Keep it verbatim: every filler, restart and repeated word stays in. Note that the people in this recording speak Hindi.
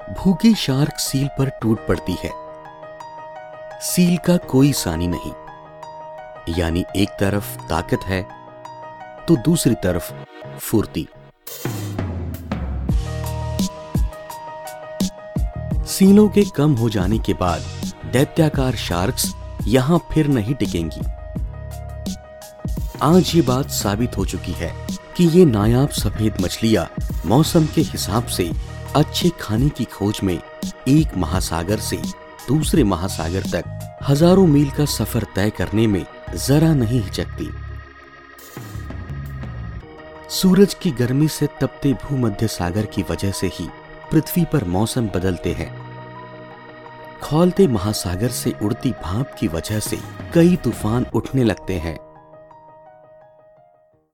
भूखी शार्क सील पर टूट पड़ती है। सील का कोई सानी नहीं, यानी एक तरफ ताकत है तो दूसरी तरफ फुर्ती। सीलों के कम हो जाने के बाद दैत्याकार शार्क्स यहां फिर नहीं टिकेंगी। आज ये बात साबित हो चुकी है कि ये नायाब सफेद मछलियां मौसम के हिसाब से अच्छे खाने की खोज में एक महासागर से दूसरे महासागर तक हजारों मील का सफर तय करने में जरा नहीं हिचकती। सूरज की गर्मी से तपते भूमध्य सागर की वजह से ही पृथ्वी पर मौसम बदलते हैं। खौलते महासागर से उड़ती भाप की वजह से कई तूफान उठने लगते हैं।